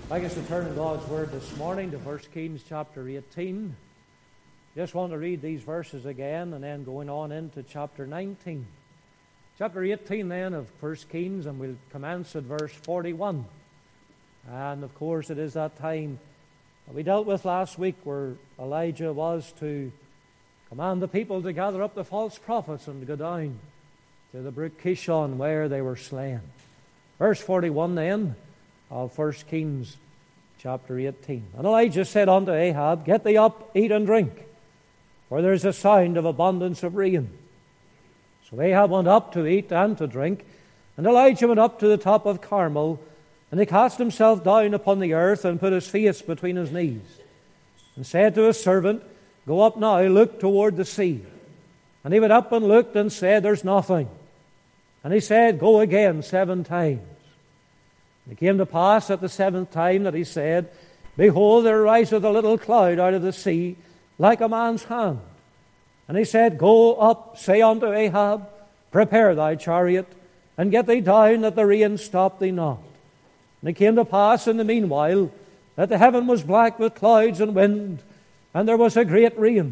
I'd like us to turn in God's Word this morning to 1 Kings chapter 18. Just want to read these verses again and then going on into chapter 19. Chapter 18 then of 1 Kings, and we'll commence at verse 41. And of course it is that time we dealt with last week where Elijah was to command the people to gather up the false prophets and to go down to the brook Kishon where they were slain. Verse 41 then of 1 Kings chapter 18. And Elijah said unto Ahab, Get thee up, eat and drink, for there is a sound of abundance of rain. So Ahab went up to eat and to drink, and Elijah went up to the top of Carmel, and he cast himself down upon the earth and put his face between his knees, and said to his servant, Go up now, look toward the sea. And he went up and looked and said, There's nothing. And he said, Go again 7 times. And it came to pass at the 7th time that he said, Behold, there riseth a little cloud out of the sea, like a man's hand. And he said, Go up, say unto Ahab, Prepare thy chariot, and get thee down, that the rain stop thee not. And it came to pass in the meanwhile, that the heaven was black with clouds and wind, and there was a great rain.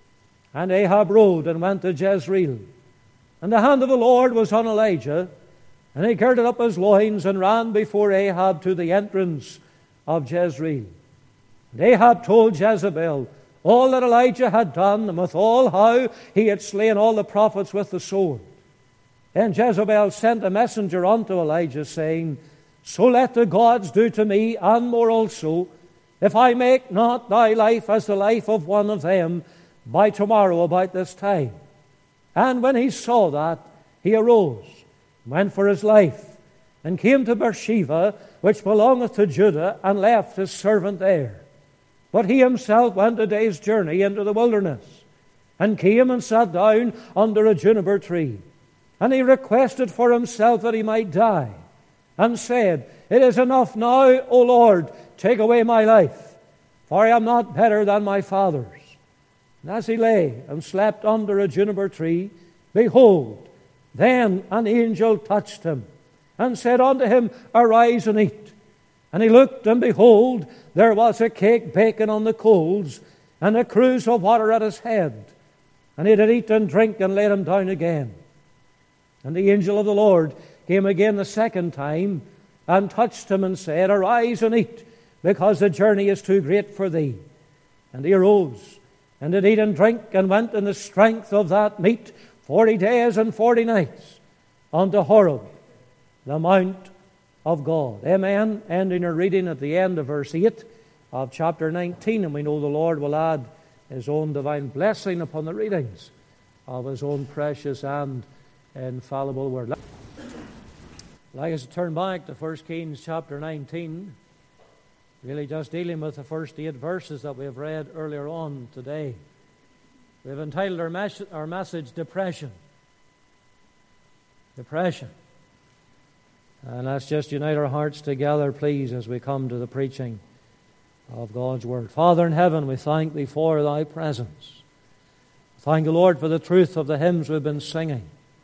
And Ahab rode and went to Jezreel. And the hand of the Lord was on Elijah, and he girded up his loins and ran before Ahab to the entrance of Jezreel. And Ahab told Jezebel all that Elijah had done, and withal how he had slain all the prophets with the sword. Then Jezebel sent a messenger unto Elijah, saying, So let the gods do to me, and more also, if I make not thy life as the life of one of them by tomorrow about this time. And when he saw that, he arose, went for his life, and came to Beersheba, which belongeth to Judah, and left his servant there. But he himself went a day's journey into the wilderness, and came and sat down under a juniper tree. And he requested for himself that he might die, and said, It is enough now, O Lord, take away my life, for I am not better than my fathers. And as he lay and slept under a juniper tree, behold, then an angel touched him, and said unto him, Arise and eat. And he looked, and behold, there was a cake baking on the coals, and a cruse of water at his head. And he did eat and drink, and laid him down again. And the angel of the Lord came again the 2nd time, and touched him, and said, Arise and eat, because the journey is too great for thee. And he arose, and did eat and drink, and went in the strength of that meat 40 days and 40 nights unto Horeb, the mount of God. Amen. Ending our reading at the end of verse 8 of chapter 19. And we know the Lord will add His own divine blessing upon the readings of His own precious and infallible word. I'd like us to turn back to 1 Kings chapter 19. Really just dealing with the first 8 verses that we have read earlier on today. We've entitled our message, Depression. Depression. And let's just unite our hearts together, please, as we come to the preaching of God's Word. Father in heaven, we thank Thee for Thy presence. Thank the Lord for the truth of the hymns we've been singing.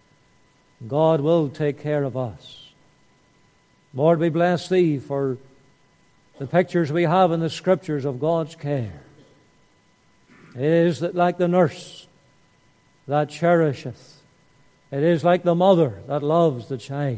God will take care of us. Lord, we bless Thee for the pictures we have in the Scriptures of God's care. It is like the nurse that cherisheth. It is like the mother that loves the child.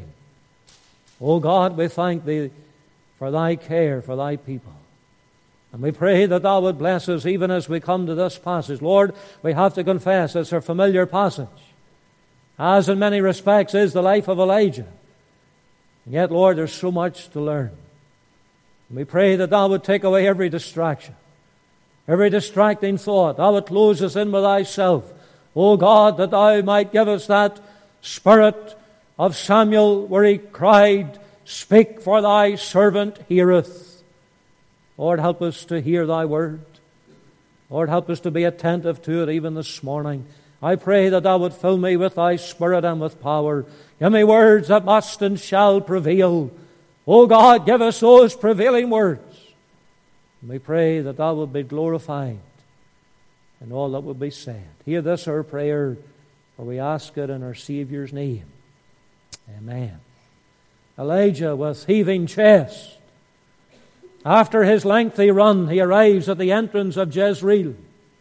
O God, we thank Thee for Thy care for Thy people. And we pray that Thou would bless us even as we come to this passage. Lord, we have to confess it's a familiar passage, as in many respects is the life of Elijah. And yet, Lord, there's so much to learn. And we pray that Thou would take away every distraction, every distracting thought. Thou would close us in with Thyself. O God, that Thou might give us that spirit of Samuel where he cried, Speak, for Thy servant heareth. Lord, help us to hear Thy word. Lord, help us to be attentive to it even this morning. I pray that Thou would fill me with Thy Spirit and with power. Give me words that must and shall prevail. O God, give us those prevailing words. And we pray that Thou would be glorified in all that will be said. Hear this our prayer, for we ask it in our Saviour's name. Amen. Elijah, with heaving chest, After his lengthy run, he arrives at the entrance of Jezreel.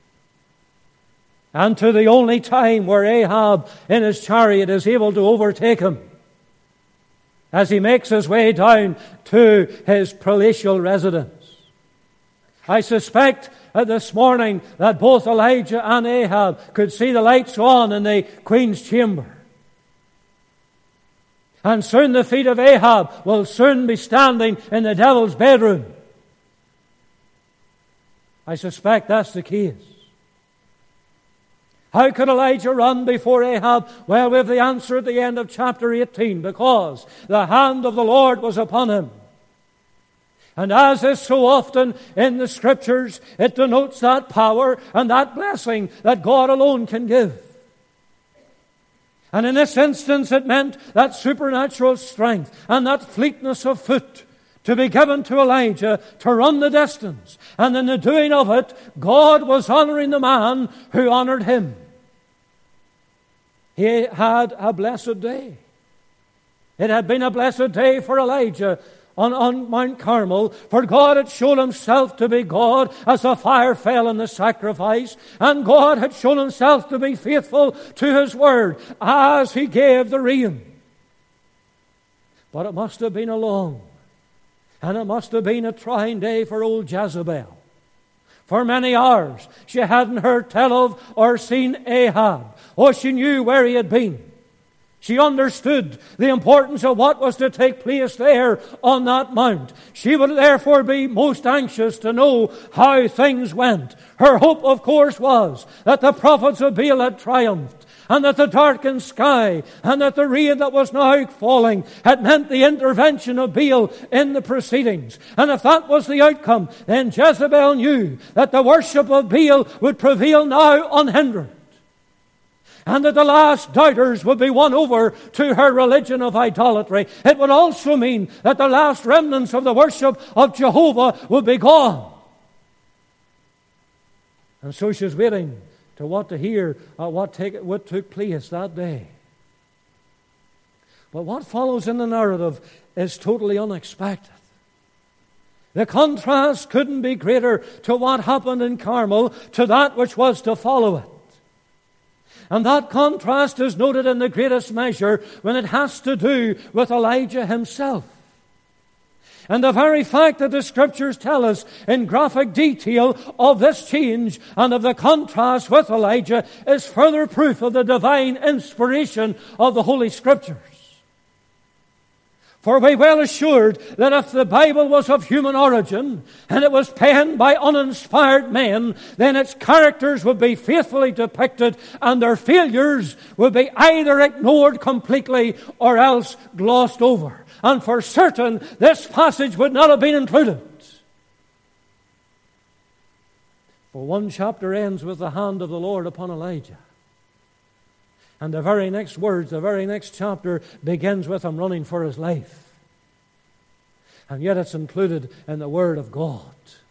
And to the only time where Ahab in his chariot is able to overtake him, as he makes his way down to his palatial residence. I suspect this morning that both Elijah and Ahab could see the lights on in the queen's chamber. And soon the feet of Ahab will soon be standing in the devil's bedroom. I suspect that's the case. How could Elijah run before Ahab? Well, we have the answer at the end of chapter 18. Because the hand of the Lord was upon him. And as is so often in the Scriptures, it denotes that power and that blessing that God alone can give. And in this instance, it meant that supernatural strength and that fleetness of foot to be given to Elijah to run the distance. And in the doing of it, God was honoring the man who honored him. He had a blessed day. It had been a blessed day for Elijah on Mount Carmel, for God had shown himself to be God as the fire fell in the sacrifice, and God had shown himself to be faithful to his word as he gave the rain. But it must have been a long, and it must have been a trying day for old Jezebel. For many hours she hadn't heard tell of or seen Ahab. Oh, she knew where he had been. She understood the importance of what was to take place there on that mount. She would therefore be most anxious to know how things went. Her hope, of course, was that the prophets of Baal had triumphed, and that the darkened sky and that the rain that was now falling had meant the intervention of Baal in the proceedings. And if that was the outcome, then Jezebel knew that the worship of Baal would prevail now unhindered, and that the last doubters would be won over to her religion of idolatry. It would also mean that the last remnants of the worship of Jehovah would be gone. And so she's waiting to hear what took place that day. But what follows in the narrative is totally unexpected. The contrast couldn't be greater to what happened in Carmel to that which was to follow it. And that contrast is noted in the greatest measure when it has to do with Elijah himself. And the very fact that the Scriptures tell us in graphic detail of this change and of the contrast with Elijah is further proof of the divine inspiration of the Holy Scriptures. For we're well assured that if the Bible was of human origin and it was penned by uninspired men, then its characters would be faithfully depicted and their failures would be either ignored completely or else glossed over. And for certain, this passage would not have been included. For one chapter ends with the hand of the Lord upon Elijah. And the very next words, the very next chapter begins with him running for his life. And yet it's included in the Word of God.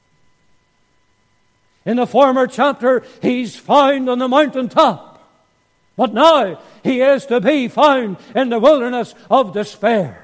In the former chapter, he's found on the mountaintop. But now he is to be found in the wilderness of despair.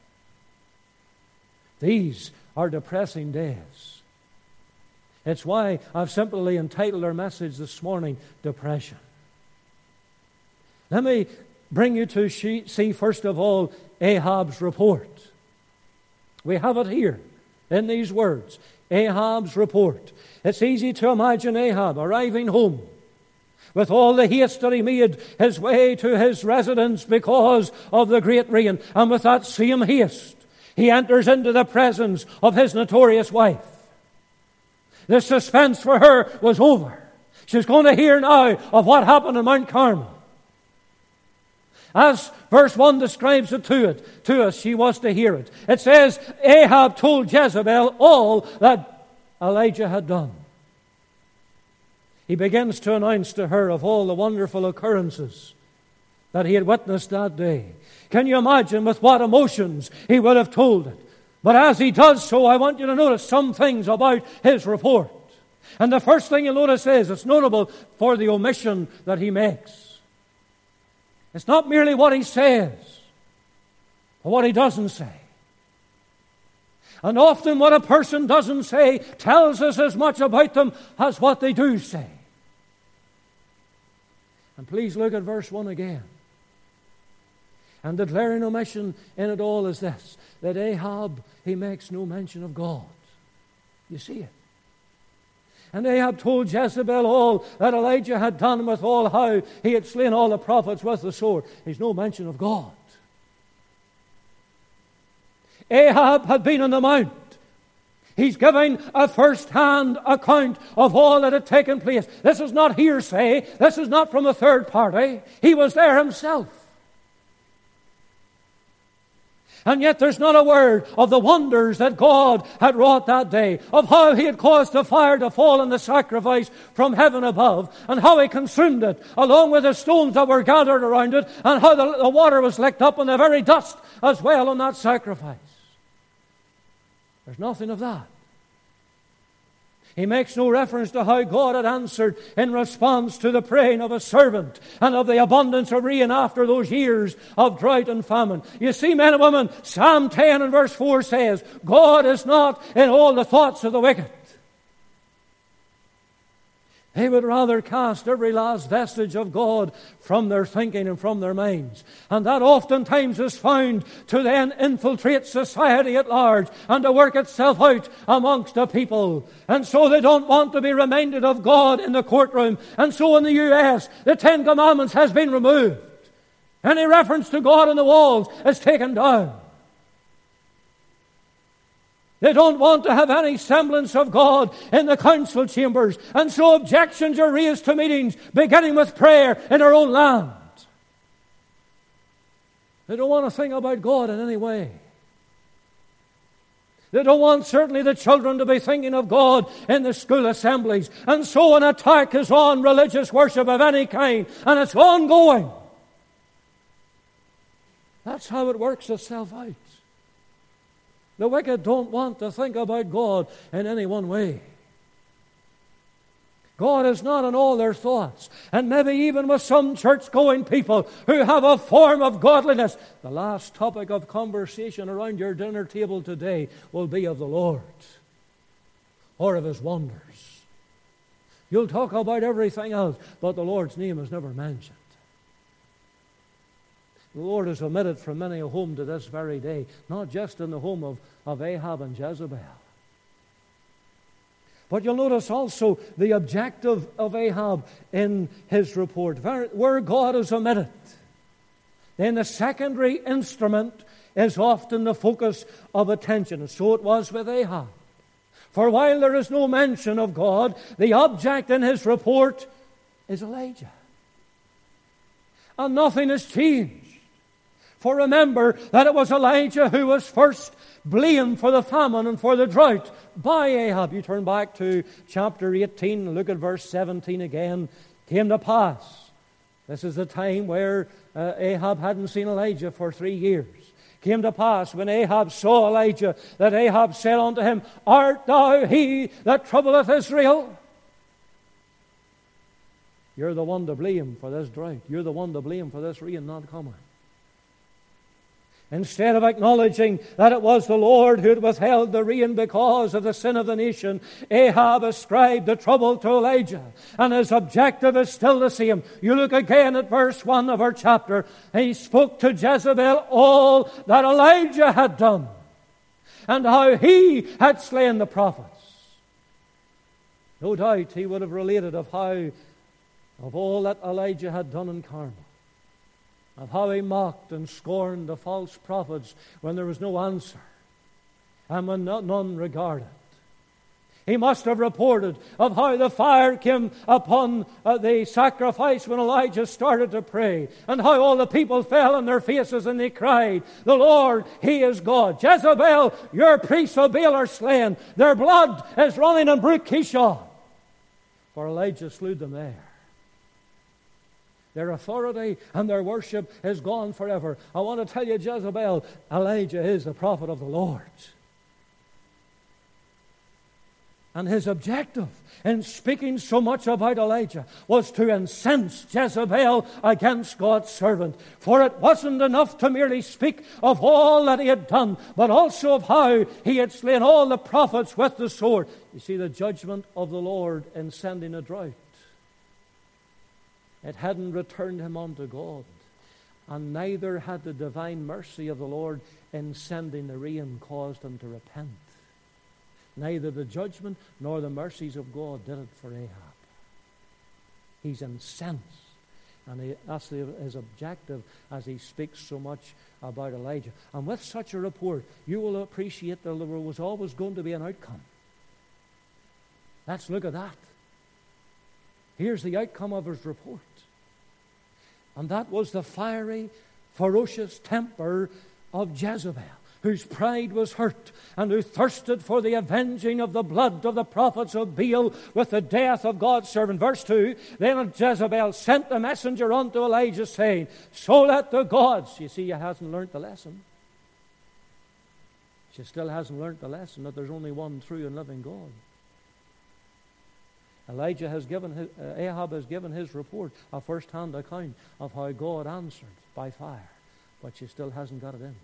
These are depressing days. It's why I've simply entitled our message this morning, Depression. Let me bring you to see, first of all, Ahab's report. We have it here in these words, Ahab's report. It's easy to imagine Ahab arriving home with all the haste that he made his way to his residence because of the great rain. And with that same haste, he enters into the presence of his notorious wife. The suspense for her was over. She's going to hear now of what happened on Mount Carmel. As verse 1 describes it to us, she was to hear it. It says, Ahab told Jezebel all that Elijah had done. He begins to announce to her of all the wonderful occurrences that he had witnessed that day. Can you imagine with what emotions he would have told it? But as he does so, I want you to notice some things about his report. And the first thing you'll notice is it's notable for the omission that he makes. It's not merely what he says, but what he doesn't say. And often what a person doesn't say tells us as much about them as what they do say. And please look at verse 1 again. And the glaring omission in it all is this, that Ahab, he makes no mention of God. You see it. And Ahab told Jezebel all that Elijah had done, with all how he had slain all the prophets with the sword. There's no mention of God. Ahab had been on the mount. He's giving a first-hand account of all that had taken place. This is not hearsay. This is not from a third party. He was there himself. And yet there's not a word of the wonders that God had wrought that day, of how He had caused the fire to fall on the sacrifice from heaven above, and how He consumed it, along with the stones that were gathered around it, and how the water was licked up, and the very dust as well on that sacrifice. There's nothing of that. He makes no reference to how God had answered in response to the praying of a servant and of the abundance of rain after those years of drought and famine. You see, men and women, Psalm 10 and verse 4 says, God is not in all the thoughts of the wicked. They would rather cast every last vestige of God from their thinking and from their minds. And that oftentimes is found to then infiltrate society at large and to work itself out amongst the people. And so they don't want to be reminded of God in the courtroom. And so in the U.S., the Ten Commandments has been removed. Any reference to God on the walls is taken down. They don't want to have any semblance of God in the council chambers. And so objections are raised to meetings, beginning with prayer in our own land. They don't want to think about God in any way. They don't want certainly the children to be thinking of God in the school assemblies. And so an attack is on religious worship of any kind, and it's ongoing. That's how it works itself out. The wicked don't want to think about God in any one way. God is not in all their thoughts. And maybe even with some church-going people who have a form of godliness, the last topic of conversation around your dinner table today will be of the Lord or of His wonders. You'll talk about everything else, but the Lord's name is never mentioned. The Lord is omitted from many a home to this very day, not just in the home of Ahab and Jezebel. But you'll notice also the objective of Ahab in his report. Where God is omitted, then the secondary instrument is often the focus of attention. And so it was with Ahab. For while there is no mention of God, the object in his report is Elijah. And nothing has changed. For remember that it was Elijah who was first blamed for the famine and for the drought by Ahab. You turn back to chapter 18, look at verse 17 again. Came to pass. This is the time where Ahab hadn't seen Elijah for 3 years. Came to pass when Ahab saw Elijah that Ahab said unto him, Art thou he that troubleth Israel? You're the one to blame for this drought. You're the one to blame for this rain not coming. Instead of acknowledging that it was the Lord who had withheld the rain because of the sin of the nation, Ahab ascribed the trouble to Elijah. And his objective is still the same. You look again at verse 1 of our chapter. He spoke to Jezebel all that Elijah had done and how he had slain the prophets. No doubt he would have related of all that Elijah had done in Carmel. Of how he mocked and scorned the false prophets when there was no answer and when none regarded. He must have reported of how the fire came upon the sacrifice when Elijah started to pray, and how all the people fell on their faces and they cried, The Lord, He is God. Jezebel, your priests of Baal are slain. Their blood is running in Brook Kishon. For Elijah slew them there. Their authority and their worship is gone forever. I want to tell you, Jezebel, Elijah is the prophet of the Lord. And his objective in speaking so much about Elijah was to incense Jezebel against God's servant. For it wasn't enough to merely speak of all that he had done, but also of how he had slain all the prophets with the sword. You see, the judgment of the Lord in sending a drought, it hadn't returned him unto God. And neither had the divine mercy of the Lord in sending the rain caused him to repent. Neither the judgment nor the mercies of God did it for Ahab. He's incensed. And that's his objective as he speaks so much about Elijah. And with such a report, you will appreciate that there was always going to be an outcome. Let's look at that. Here's the outcome of his report. And that was the fiery, ferocious temper of Jezebel, whose pride was hurt, and who thirsted for the avenging of the blood of the prophets of Baal with the death of God's servant. Verse 2, then Jezebel sent a messenger unto Elijah, saying, so let the gods... You see, he hasn't learnt the lesson. She still hasn't learnt the lesson that there's only one true and living God. Ahab has given his report, a first-hand account of how God answered by fire, but she still hasn't got it in.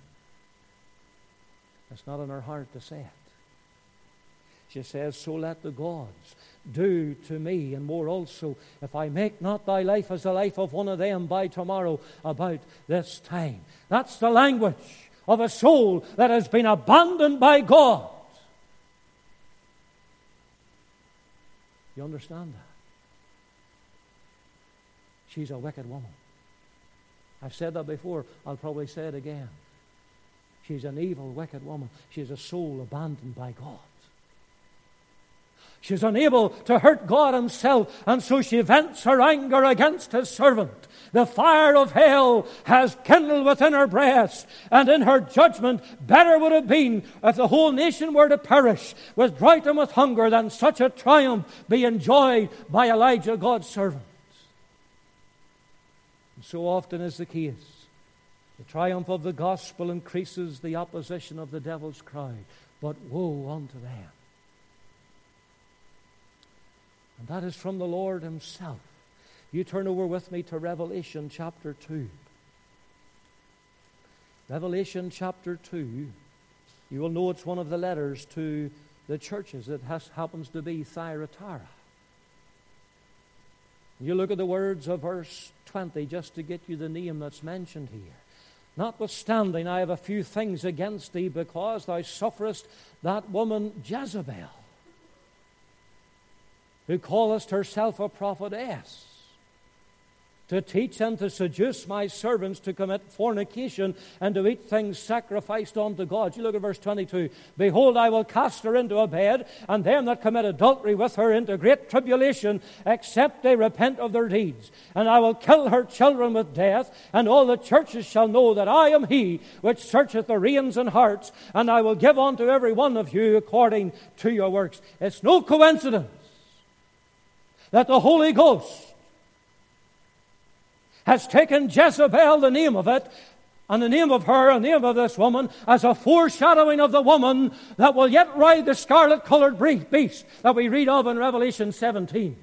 It's not in her heart to say it. She says, so let the gods do to me and more also, if I make not thy life as the life of one of them by tomorrow about this time. That's the language of a soul that has been abandoned by God. You understand that? She's a wicked woman. I've said that before. I'll probably say it again. She's an evil, wicked woman. She's a soul abandoned by God. She's unable to hurt God himself, and so she vents her anger against his servant. The fire of hell has kindled within her breast, and in her judgment, better would have been if the whole nation were to perish with drought and with hunger than such a triumph be enjoyed by Elijah, God's servant. And so often is the case. The triumph of the gospel increases the opposition of the devil's crowd. But woe unto them. And that is from the Lord himself. You turn over with me to Revelation chapter 2. Revelation chapter 2. You will know it's one of the letters to the churches. It happens to be Thyatira. You look at the words of verse 20 just to get you the name that's mentioned here. Notwithstanding, I have a few things against thee, because thou sufferest that woman Jezebel, who calleth herself a prophetess, to teach and to seduce my servants to commit fornication and to eat things sacrificed unto God. You look at verse 22. Behold, I will cast her into a bed, and them that commit adultery with her into great tribulation, except they repent of their deeds. And I will kill her children with death, and all the churches shall know that I am he which searcheth the reins and hearts, and I will give unto every one of you according to your works. It's no coincidence that the Holy Ghost has taken Jezebel, the name of it, and the name of her, and the name of this woman, as a foreshadowing of the woman that will yet ride the scarlet-colored beast that we read of in Revelation 17.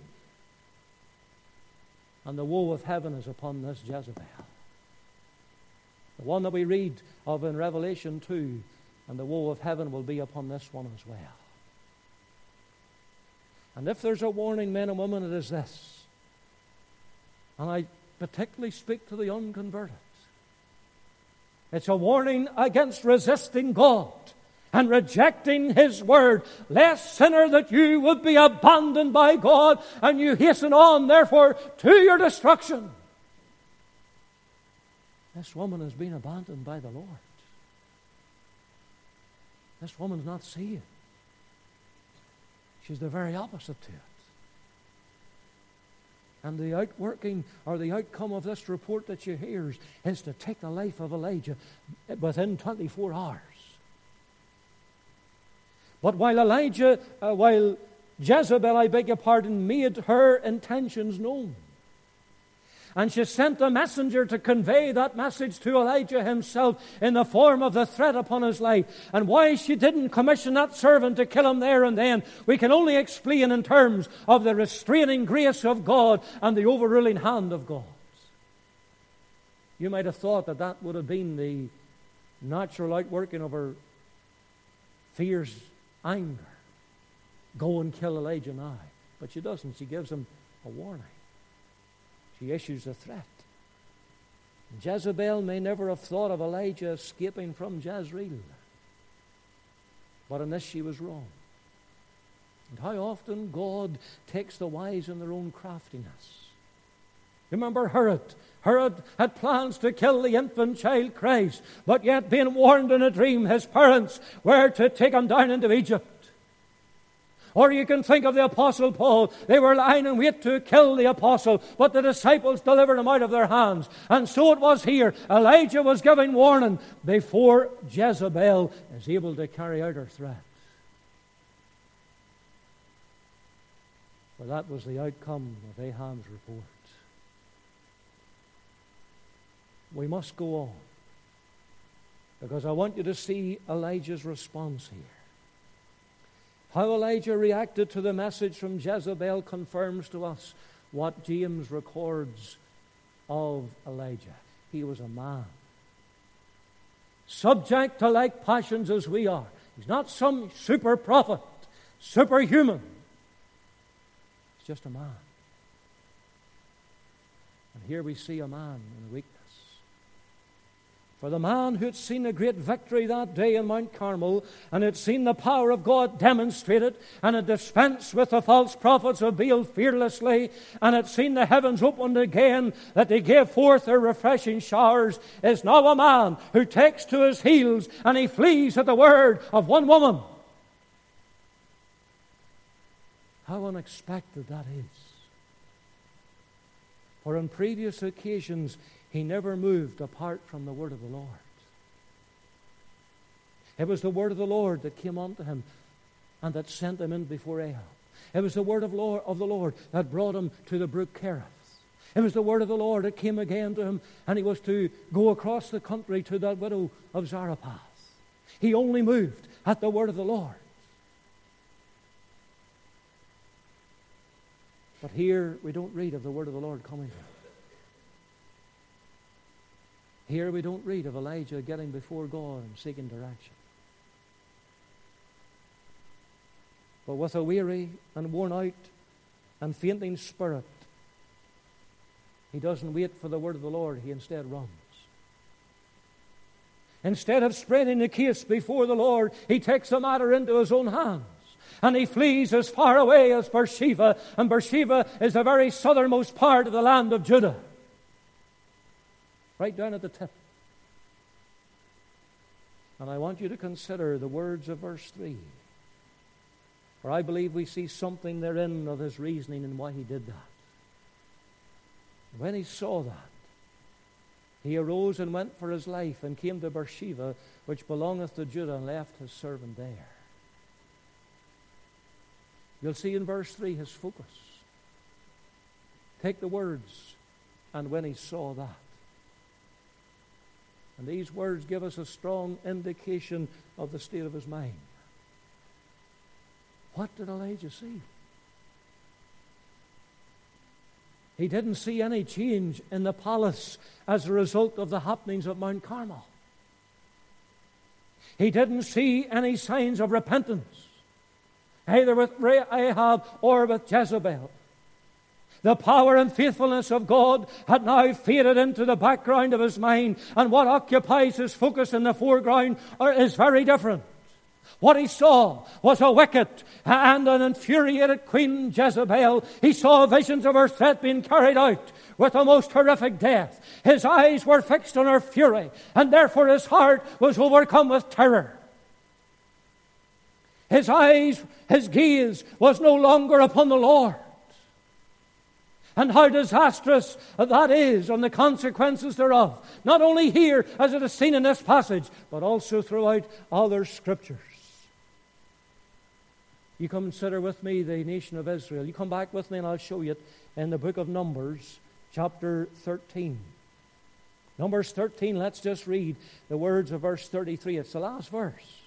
And the woe of heaven is upon this Jezebel. The one that we read of in Revelation 2, and the woe of heaven will be upon this one as well. And if there's a warning, men and women, it is this. And I particularly speak to the unconverted. It's a warning against resisting God and rejecting his word, lest, sinner, that you would be abandoned by God and you hasten on, therefore, to your destruction. This woman has been abandoned by the Lord. This woman's not saved. She's the very opposite to it. And the outworking or the outcome of this report that you hear is to take the life of Elijah within 24 hours. But while Jezebel, made her intentions known, And she sent a messenger to convey that message to Elijah himself in the form of the threat upon his life. And why she didn't commission that servant to kill him there and then, we can only explain in terms of the restraining grace of God and the overruling hand of God. You might have thought that that would have been the natural outworking of her fierce anger. Go and kill Elijah now. But she doesn't. She gives him a warning. She issues a threat. Jezebel may never have thought of Elijah escaping from Jezreel. But in this she was wrong. And how often God takes the wise in their own craftiness. Remember Herod. Herod had plans to kill the infant child Christ, but yet being warned in a dream, his parents were to take him down into Egypt. Or you can think of the Apostle Paul. They were lying in wait to kill the apostle, but the disciples delivered him out of their hands. And so it was here. Elijah was giving warning before Jezebel is able to carry out her threat. For that was the outcome of Ahab's report. We must go on, because I want you to see Elijah's response here. How Elijah reacted to the message from Jezebel confirms to us what James records of Elijah. He was a man, subject to like passions as we are. He's not some super prophet, superhuman. He's just a man. And here we see a man in weakness. For the man who had seen a great victory that day in Mount Carmel, and had seen the power of God demonstrated, and had dispensed with the false prophets of Baal fearlessly, and had seen the heavens opened again, that they gave forth their refreshing showers, is now a man who takes to his heels, and he flees at the word of one woman. How unexpected that is. For on previous occasions, he never moved apart from the word of the Lord. It was the word of the Lord that came unto him and that sent him in before Ahab. It was the word of the Lord that brought him to the brook Kerith. It was the word of the Lord that came again to him, and he was to go across the country to that widow of Zarephath. He only moved at the word of the Lord. But here we don't read of the word of the Lord coming to him. Here we don't read of Elijah getting before God and seeking direction. But with a weary and worn out and fainting spirit, he doesn't wait for the word of the Lord. He instead runs. Instead of spreading the case before the Lord, he takes the matter into his own hands. And he flees as far away as Beersheba. And Beersheba is the very southernmost part of the land of Judah. Right down at the tip. And I want you to consider the words of verse 3. For I believe we see something therein of his reasoning and why he did that. When he saw that, he arose and went for his life and came to Beersheba, which belongeth to Judah, and left his servant there. You'll see in verse 3 his focus. Take the words, and when he saw that. And these words give us a strong indication of the state of his mind. What did Elijah see? He didn't see any change in the palace as a result of the happenings of Mount Carmel. He didn't see any signs of repentance, either with Ahab or with Jezebel. The power and faithfulness of God had now faded into the background of his mind, and what occupies his focus in the foreground is very different. What he saw was a wicked and an infuriated Queen Jezebel. He saw visions of her threat being carried out with the most horrific death. His eyes were fixed on her fury, and therefore his heart was overcome with terror. His gaze was no longer upon the Lord. And how disastrous that is, and the consequences thereof. Not only here, as it is seen in this passage, but also throughout other scriptures. You consider with me the nation of Israel. You come back with me and I'll show you it in the book of Numbers, chapter 13. Numbers 13, let's just read the words of verse 33. It's the last verse.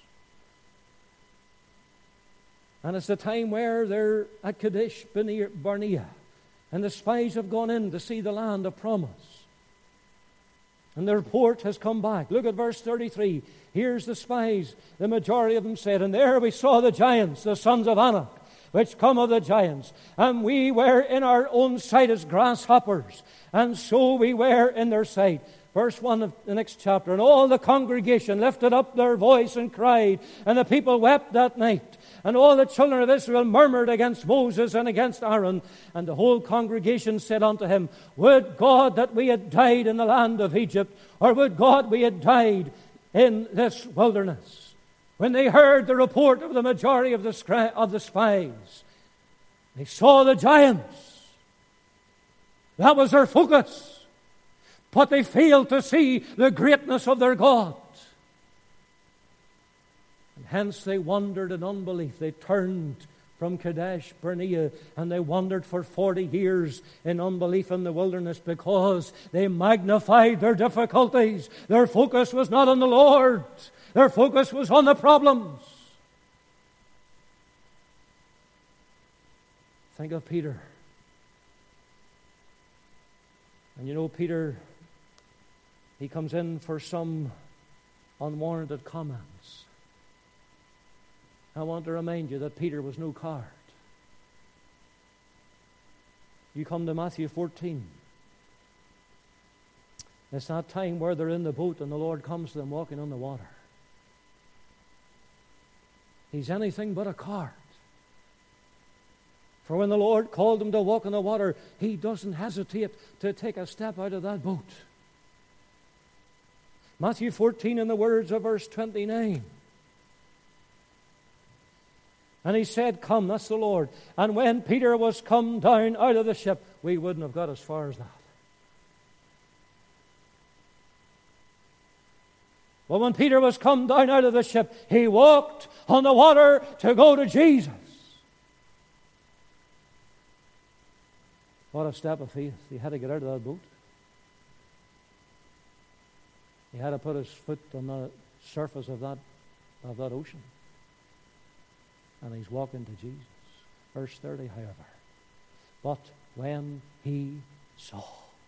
And it's the time where they're at Kadesh Barnea, and the spies have gone in to see the land of promise. And the report has come back. Look at verse 33. Here's the spies. The majority of them said, "And there we saw the giants, the sons of Anak, which come of the giants. And we were in our own sight as grasshoppers, and so we were in their sight." Verse 1 of the next chapter. "And all the congregation lifted up their voice and cried, and the people wept that night. And all the children of Israel murmured against Moses and against Aaron. And the whole congregation said unto him, Would God that we had died in the land of Egypt, or would God we had died in this wilderness?" When they heard the report of the majority of the spies, they saw the giants. That was their focus. But they failed to see the greatness of their God. And hence they wandered in unbelief. They turned from Kadesh Barnea, and they wandered for 40 years in unbelief in the wilderness because they magnified their difficulties. Their focus was not on the Lord. Their focus was on the problems. Think of Peter. And you know, Peter, he comes in for some unwarranted comments. I want to remind you that Peter was no coward. You come to Matthew 14. It's that time where they're in the boat and the Lord comes to them walking on the water. He's anything but a coward. For when the Lord called him to walk on the water, he doesn't hesitate to take a step out of that boat. Matthew 14 in the words of verse 29. "And he said, Come," that's the Lord. "And when Peter was come down out of the ship," we wouldn't have got as far as that. But when Peter was come down out of the ship, he walked on the water to go to Jesus. What a step of faith. He had to get out of that boat. He had to put his foot on the surface of that ocean. And he's walking to Jesus. Verse 30, however. "But when he saw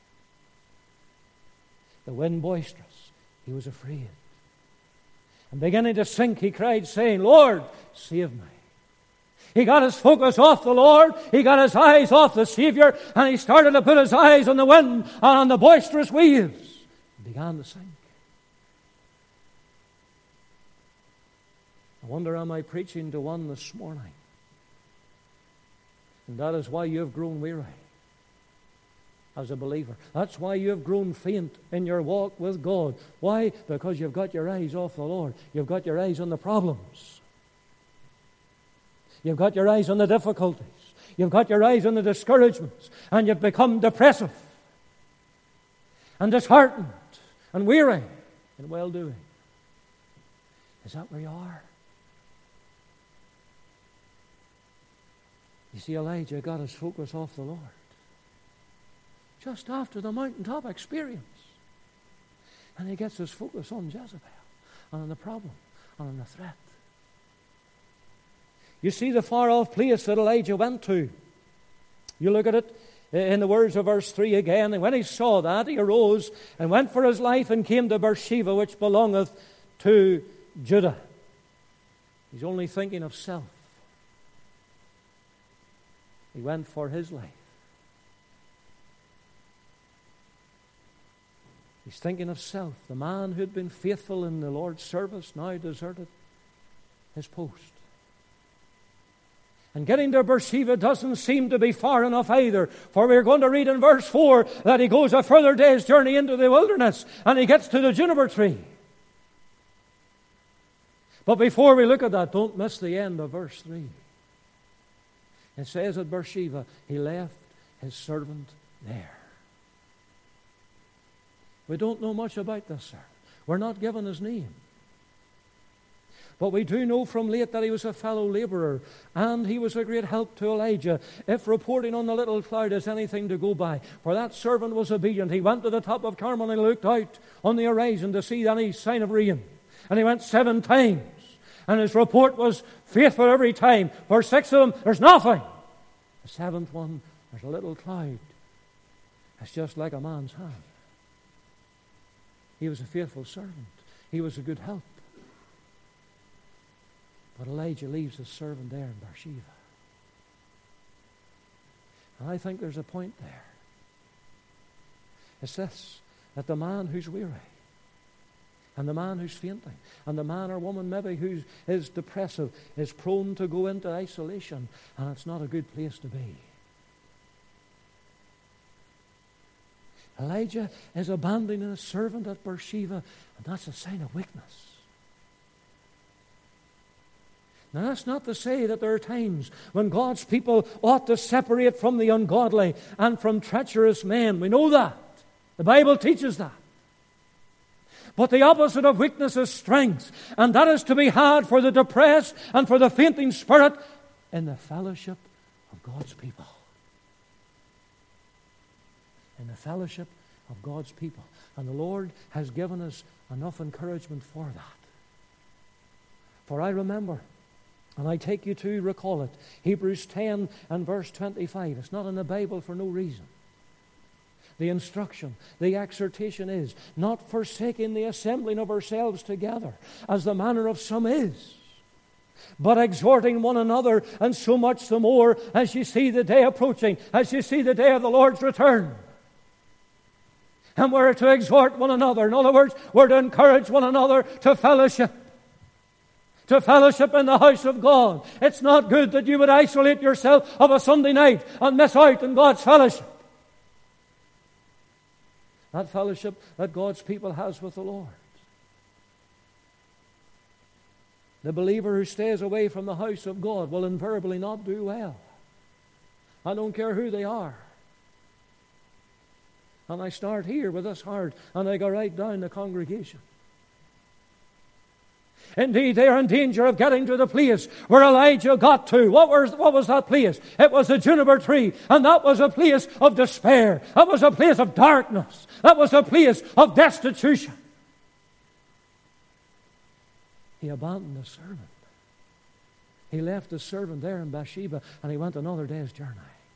the wind boisterous, he was afraid. And beginning to sink, he cried, saying, Lord, save me." He got his focus off the Lord. He got his eyes off the Savior. And he started to put his eyes on the wind and on the boisterous waves. He began to sink. I wonder, am I preaching to one this morning? And that is why you have grown weary as a believer. That's why you have grown faint in your walk with God. Why? Because you've got your eyes off the Lord. You've got your eyes on the problems. You've got your eyes on the difficulties. You've got your eyes on the discouragements. And you've become depressive and disheartened and weary in well-doing. Is that where you are? You see, Elijah got his focus off the Lord just after the mountaintop experience. And he gets his focus on Jezebel and on the problem and on the threat. You see the far-off place that Elijah went to. You look at it in the words of verse 3 again. And when he saw that, he arose and went for his life and came to Beersheba, which belongeth to Judah. He's only thinking of self. He went for his life. He's thinking of self. The man who had been faithful in the Lord's service now deserted his post. And getting to Beersheba doesn't seem to be far enough either. For we're going to read in verse 4 that he goes a further day's journey into the wilderness and he gets to the juniper tree. But before we look at that, don't miss the end of verse 3. It says at Beersheba, he left his servant there. We don't know much about this servant. We're not given his name. But we do know from late that he was a fellow laborer, and he was a great help to Elijah, if reporting on the little cloud is anything to go by. For that servant was obedient. He went to the top of Carmel and he looked out on the horizon to see any sign of rain. And he went 7 times. And his report was faithful every time. For 6 of them, there's nothing. The 7th one, there's a little cloud. It's just like a man's hand. He was a faithful servant. He was a good help. But Elijah leaves his servant there in Beersheba. And I think there's a point there. It's this, that the man who's weary, and the man who's fainting, and the man or woman maybe who is depressive, is prone to go into isolation, and it's not a good place to be. Elijah is abandoning his servant at Beersheba, and that's a sign of weakness. Now, that's not to say that there are times when God's people ought to separate from the ungodly and from treacherous men. We know that. The Bible teaches that. But the opposite of weakness is strength, and that is to be had for the depressed and for the fainting spirit in the fellowship of God's people. In the fellowship of God's people. And the Lord has given us enough encouragement for that. For I remember, and I take you to recall it, Hebrews 10 and verse 25. It's not in the Bible for no reason. The instruction, the exhortation is, not forsaking the assembling of ourselves together, as the manner of some is, but exhorting one another, and so much the more as you see the day approaching, as you see the day of the Lord's return. And we're to exhort one another. In other words, we're to encourage one another to fellowship. To fellowship in the house of God. It's not good that you would isolate yourself of a Sunday night and miss out on God's fellowship. That fellowship that God's people has with the Lord. The believer who stays away from the house of God will invariably not do well. I don't care who they are. And I start here with this heart, and I go right down the congregation. Indeed, they are in danger of getting to the place where Elijah got to. What was that place? It was a juniper tree, and that was a place of despair. That was a place of darkness. That was a place of destitution. He abandoned the servant. He left the servant there in Beersheba, and he went another day's journey.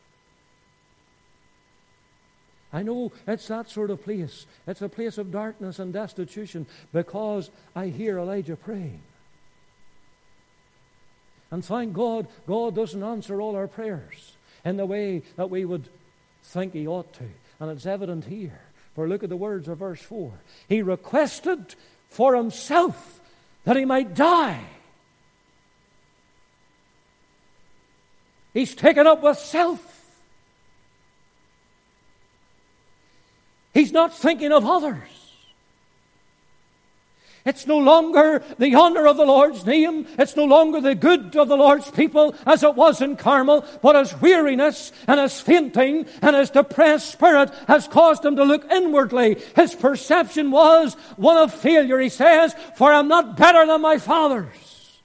I know it's that sort of place. It's a place of darkness and destitution because I hear Elijah praying. And thank God, God doesn't answer all our prayers in the way that we would think He ought to. And it's evident here. For look at the words of verse 4. He requested for himself that he might die. He's taken up with self. He's not thinking of others. It's no longer the honor of the Lord's name. It's no longer the good of the Lord's people as it was in Carmel. But his weariness and his fainting and his depressed spirit has caused him to look inwardly. His perception was one of failure. He says, "For I'm not better than my fathers."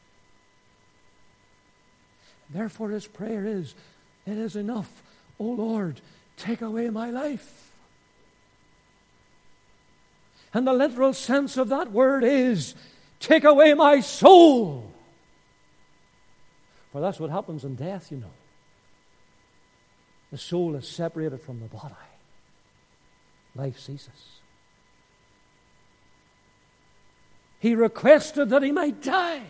Therefore his prayer is, "It is enough. O Lord, take away my life." And the literal sense of that word is, take away my soul. For that's what happens in death, you know. The soul is separated from the body. Life ceases. He requested that he might die.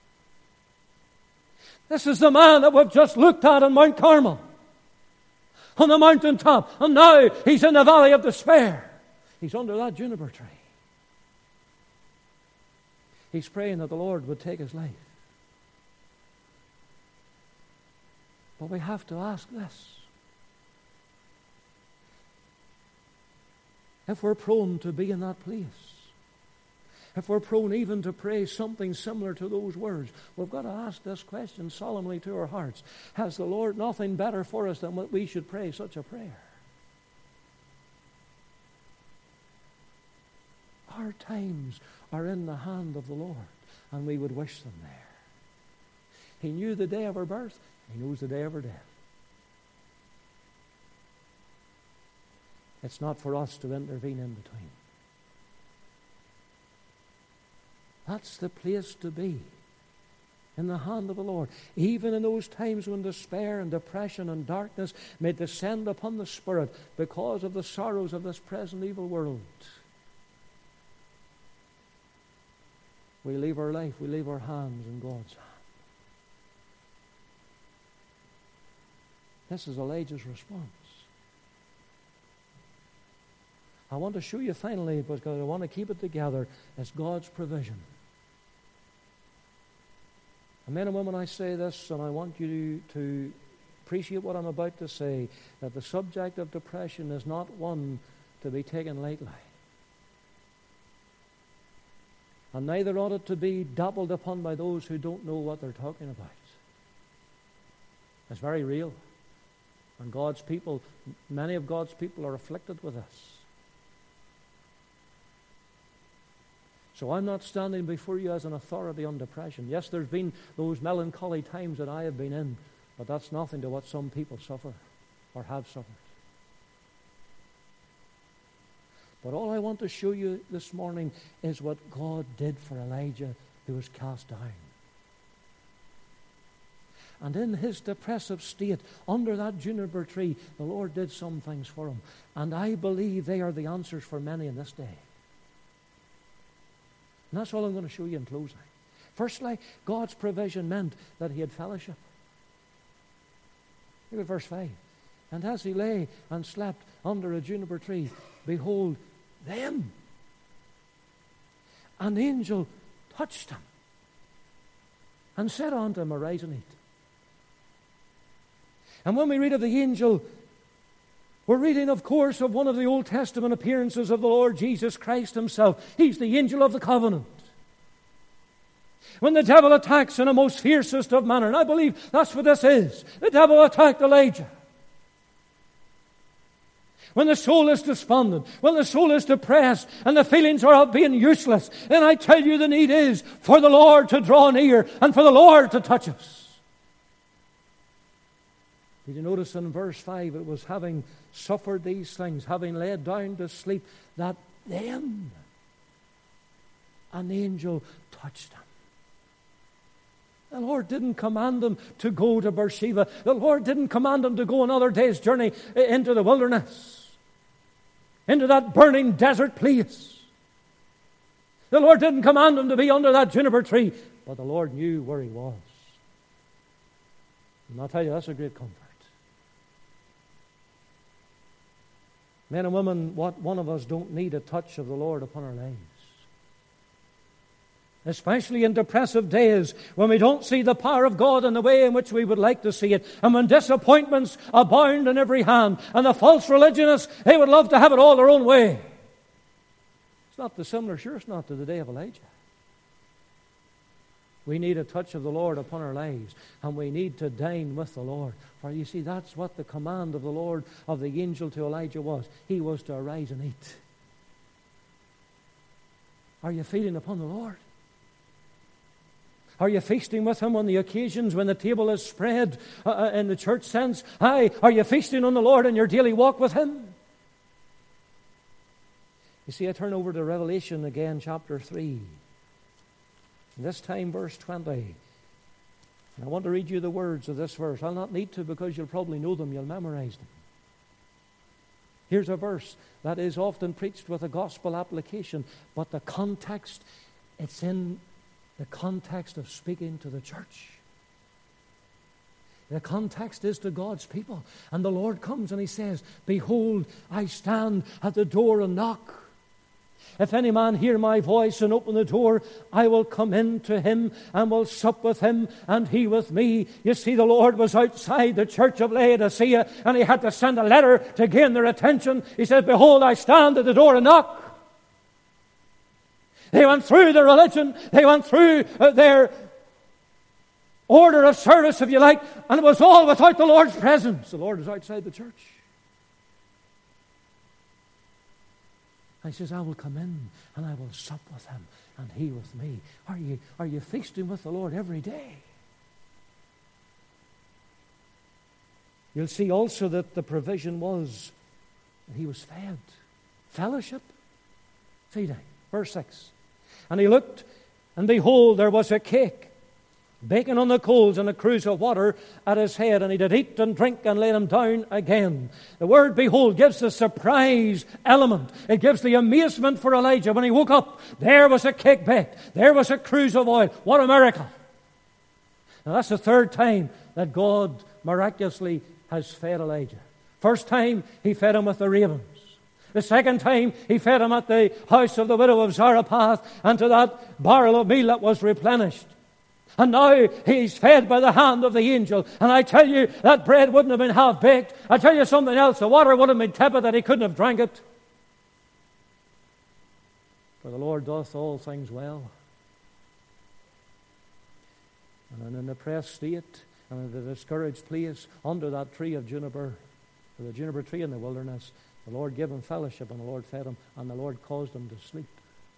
This is the man that we've just looked at on Mount Carmel, on the mountaintop, and now he's in the valley of despair. He's under that juniper tree. He's praying that the Lord would take his life. But we have to ask this. If we're prone to be in that place, if we're prone even to pray something similar to those words, we've got to ask this question solemnly to our hearts. Has the Lord nothing better for us than what we should pray such a prayer? Our times are in the hand of the Lord. and we would wish them there. He knew the day of our birth. He knows the day of our death. It's not for us to intervene in between. That's the place to be, in the hand of the Lord. Even in those times when despair and depression and darkness may descend upon the spirit because of the sorrows of this present evil world. We leave our life, we leave our hands in God's hand. This is Elijah's response. I want to show you finally, because I want to keep it together, it's God's provision. And men and women, I say this, and I want you to appreciate what I'm about to say, that the subject of depression is not one to be taken lightly. And neither ought it to be dabbled upon by those who don't know what they're talking about. It's very real. And God's people, many of God's people are afflicted with this. So I'm not standing before you as an authority on depression. Yes, there's been those melancholy times that I have been in, but that's nothing to what some people suffer or have suffered. But all I want to show you this morning is what God did for Elijah, who was cast down. And in his depressive state, under that juniper tree, the Lord did some things for him. And I believe they are the answers for many in this day. And that's all I'm going to show you in closing. Firstly, God's provision meant that he had fellowship. Look at verse 5. And as he lay and slept under a juniper tree, behold, then an angel touched him and said unto him, Arise and eat. And when we read of the angel, we're reading, of course, of one of the Old Testament appearances of the Lord Jesus Christ himself. He's the angel of the covenant. When the devil attacks in a most fiercest of manner, and I believe that's what this is. The devil attacked Elijah. When the soul is despondent, when the soul is depressed, and the feelings are of being useless, then I tell you the need is for the Lord to draw near and for the Lord to touch us. Did you notice in verse 5, it was having suffered these things, having laid down to sleep, that then an angel touched him. The Lord didn't command him to go to Beersheba. The Lord didn't command him to go another day's journey into the wilderness, into that burning desert place. The Lord didn't command him to be under that juniper tree, but the Lord knew where he was. And I'll tell you, that's a great comfort. Men and women, what one of us don't need a touch of the Lord upon our lives. Especially in depressive days when we don't see the power of God in the way in which we would like to see it. And when disappointments abound in every hand. And the false religionists, they would love to have it all their own way. It's not dissimilar, sure it's not, to the day of Elijah. We need a touch of the Lord upon our lives. And we need to dine with the Lord. For you see, that's what the command of the Lord, of the angel to Elijah was. He was to arise and eat. Are you feeding upon the Lord? Are you feasting with him on the occasions when the table is spread in the church sense? Aye, are you feasting on the Lord in your daily walk with him? You see, I turn over to Revelation again, chapter 3. And this time, verse 20. And I want to read you the words of this verse. I'll not need to because you'll probably know them. You'll memorize them. Here's a verse that is often preached with a gospel application, but the context, it's in the context of speaking to the church. The context is to God's people. And the Lord comes and he says, Behold, I stand at the door and knock. If any man hear my voice and open the door, I will come in to him and will sup with him and he with me. You see, the Lord was outside the church of Laodicea and he had to send a letter to gain their attention. He said, Behold, I stand at the door and knock. They went through their religion. They went through their order of service, if you like, and it was all without the Lord's presence. The Lord is outside the church. And he says, I will come in and I will sup with him. and He with me. Are you feasting with the Lord every day? You'll see also that the provision was that He was fed. Fellowship, feeding. Verse 6. And He looked, and behold, there was a cake, baking on the coals, and a cruse of water at His head. And He did eat and drink and laid Him down again. The word behold gives the surprise element. It gives the amazement for Elijah. When he woke up, there was a cake baked. There was a cruse of oil. What a miracle. Now that's the third time that God miraculously has fed Elijah. First time, He fed him with the ravens. The second time, He fed him at the house of the widow of Zarephath, and to that barrel of meal that was replenished. And now He's fed by the hand of the angel. And I tell you, that bread wouldn't have been half-baked. I tell you something else, the water would have been tepid that he couldn't have drank it. For the Lord doth all things well. And in a depressed state, and in a discouraged place, under that tree of juniper, or the juniper tree in the wilderness, the Lord gave him fellowship, and the Lord fed him, and the Lord caused him to sleep.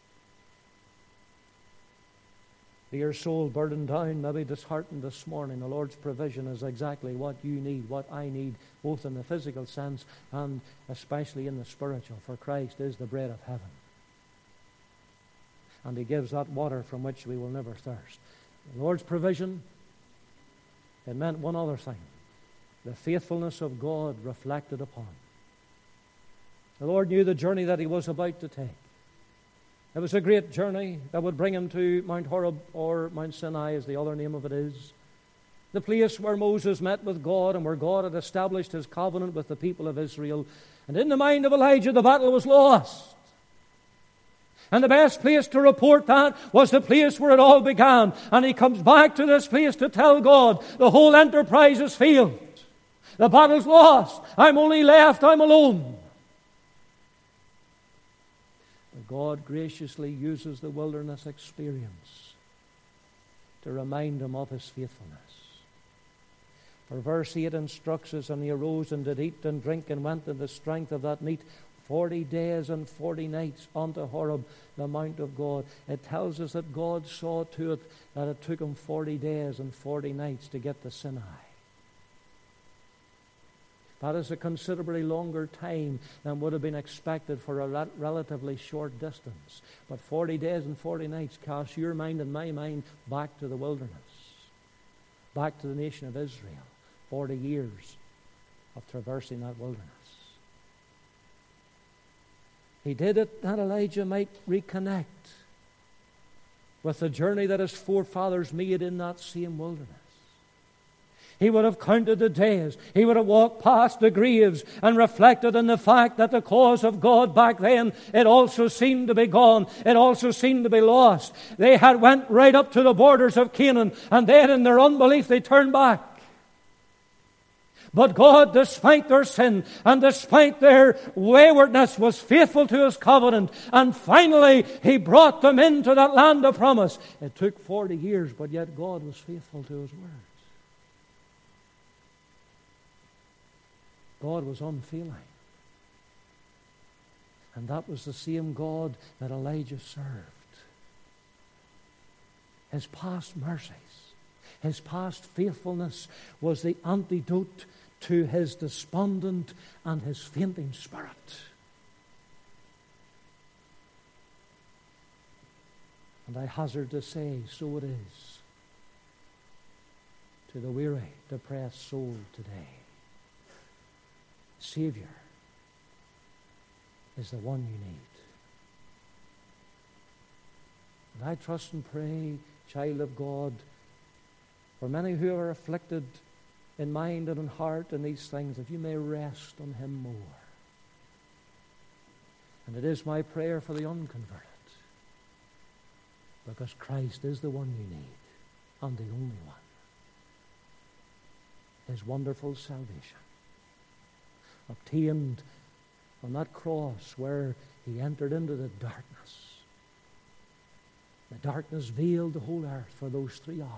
Dear soul, burdened down, maybe disheartened this morning, the Lord's provision is exactly what you need, what I need, both in the physical sense and especially in the spiritual, for Christ is the bread of heaven. And He gives that water from which we will never thirst. The Lord's provision, it meant one other thing: the faithfulness of God reflected upon. The Lord knew the journey that He was about to take. It was a great journey that would bring him to Mount Horeb, or Mount Sinai as the other name of it is. The place where Moses met with God and where God had established His covenant with the people of Israel. And in the mind of Elijah, the battle was lost. And the best place to report that was the place where it all began. And he comes back to this place to tell God, the whole enterprise is failed. The battle's lost. I'm only left. I'm alone. But God graciously uses the wilderness experience to remind him of His faithfulness. For verse 8 instructs us, and he arose and did eat and drink and went in the strength of that meat 40 days and 40 nights unto Horeb, the mount of God. It tells us that God saw to it that it took him 40 days and 40 nights to get to Sinai. That is a considerably longer time than would have been expected for a relatively short distance. But 40 days and 40 nights cast your mind and my mind back to the wilderness, back to the nation of Israel. 40 years of traversing that wilderness. He did it that Elijah might reconnect with the journey that his forefathers made in that same wilderness. He would have counted the days. He would have walked past the graves and reflected on the fact that the cause of God back then, it also seemed to be gone. It also seemed to be lost. They had went right up to the borders of Canaan, and then in their unbelief they turned back. But God, despite their sin and despite their waywardness, was faithful to His covenant. And finally, He brought them into that land of promise. It took 40 years, but yet God was faithful to His word. God was unfailing. And that was the same God that Elijah served. His past mercies, His past faithfulness was the antidote to his despondent and his fainting spirit. And I hazard to say, so it is to the weary, depressed soul today. Savior is the one you need. And I trust and pray, child of God, for many who are afflicted in mind and in heart in these things, that you may rest on Him more. And it is my prayer for the unconverted, because Christ is the one you need, and the only one. His wonderful salvation, obtained on that cross where He entered into the darkness. The darkness veiled the whole earth for those 3 hours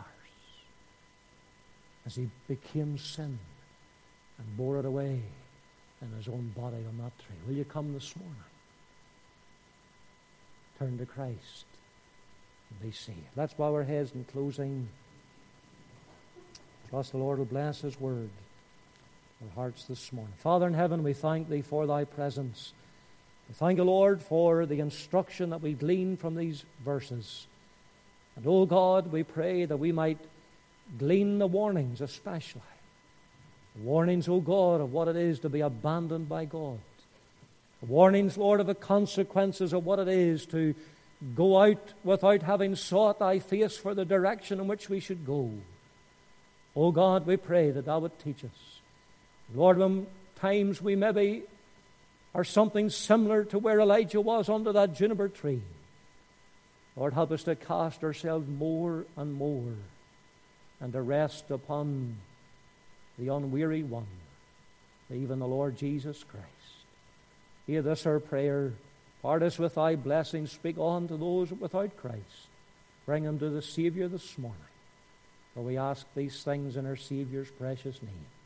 as He became sin and bore it away in His own body on that tree. Will you come this morning? Turn to Christ and be saved. Let's bow our heads in closing. Trust the Lord will bless His word in our hearts this morning. Father in heaven, we thank Thee for Thy presence. We thank You, Lord, for the instruction that we glean from these verses. And, O God, we pray that we might glean the warnings especially. The warnings, O God, of what it is to be abandoned by God. The warnings, Lord, of the consequences of what it is to go out without having sought Thy face for the direction in which we should go. O God, we pray that Thou would teach us. Lord, when times we maybe are something similar to where Elijah was under that juniper tree, Lord, help us to cast ourselves more and more and to rest upon the unwearied one, even the Lord Jesus Christ. Hear this our prayer. Part us with Thy blessings. Speak on to those without Christ. Bring them to the Savior this morning. For we ask these things in our Savior's precious name.